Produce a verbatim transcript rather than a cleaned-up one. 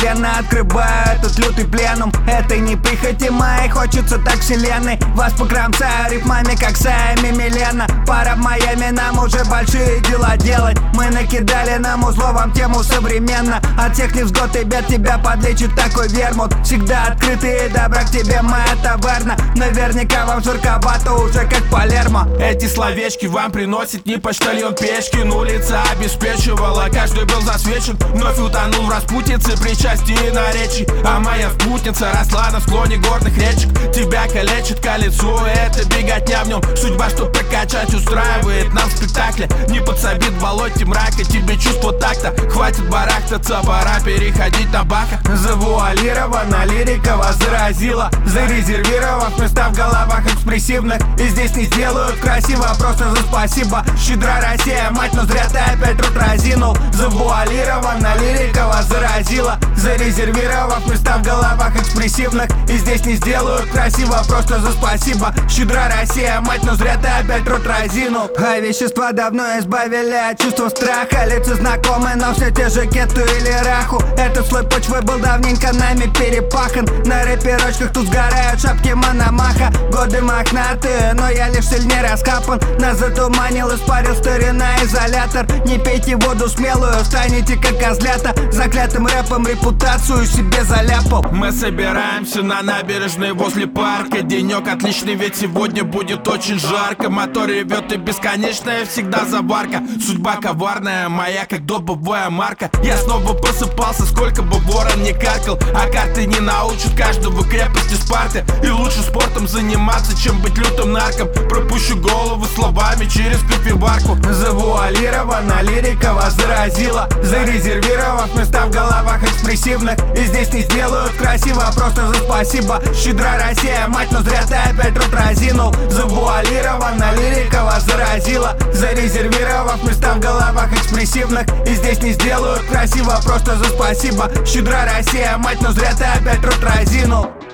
мгновенно открываю этот лютый пленум. Это не прихоти моей, хочется так вселенной вас покромсаю рифмами, как Сами Милена. Пора в Майами, нам уже большие дела делать. Мы накидали нам узло вам тему современно. От всех невзгод и бед тебя подлечит такой вермут. Всегда открытый и добра к тебе моя таверна. Наверняка вам жарковато уже как Палермо. Эти словечки вам приносит не почтальон Печкин. Улица обеспечивала, каждый был засвечен. Вновь утонул в распутице причастие наречий. А моя спутница росла на склоне горных речек. Тебя калечит колесо, это беготня в нем. Судьба, что прокачать, устраивает нам в спектакле. Не подсобит в болоте мрака, тебе чувство такта. Хватит барахтаться, пора переходить на Баха. Завуалирована лирика вас заразила, зарезервировав места в головах экспрессивных. И здесь не сделают красиво, просто за спасибо. Щедра Россия, мать, но зря ты опять рот разинул. Завуалирована лирика вас заразила, зарезервировав места в головах экспрессивных. И здесь не сделают красиво, просто за спасибо. Щедра Россия, мать, но зря ты опять рот разинул. А вещества давно избавили от чувства страха. Лица знакомые, но все те же кету или раху. Этот слой почвы был давненько нами перепахан. На рэперочках тут сгорают шапки Мономаха. Годы мохнатые, но я лишь сильнее раскапан. Нас затуманил, испарил старина изолятор. Не пейте воду смелую, станете как козлята. Заклятым рэпом репутацию себе заляпал. Мы собираемся на набережной возле парка. Денек отличный, ведь сегодня будет очень жарко. Мотор ревет и бесконечная всегда заварка. Судьба коварная моя, как добовая марка. Я снова просыпался, сколько бы ворон не каркал. А карты не научат каждого крепости Спарты. И лучше спортом заниматься, чем быть лютым нарком. Пропущу голову словами через кофеварку. Завуалирована лирика вас заразила, зарезервировав места в головах экспрессивных. И здесь не сделают красиво, просто за спасибо. Щедра Россия, мать, но зря ты опять рот разинул. Завуалирована лирика вас заразила, зарезервировав места в головах экспрессивных. И здесь не сделают красиво, просто за спасибо. Щедра Россия, мать, но зря ты опять рот разинул.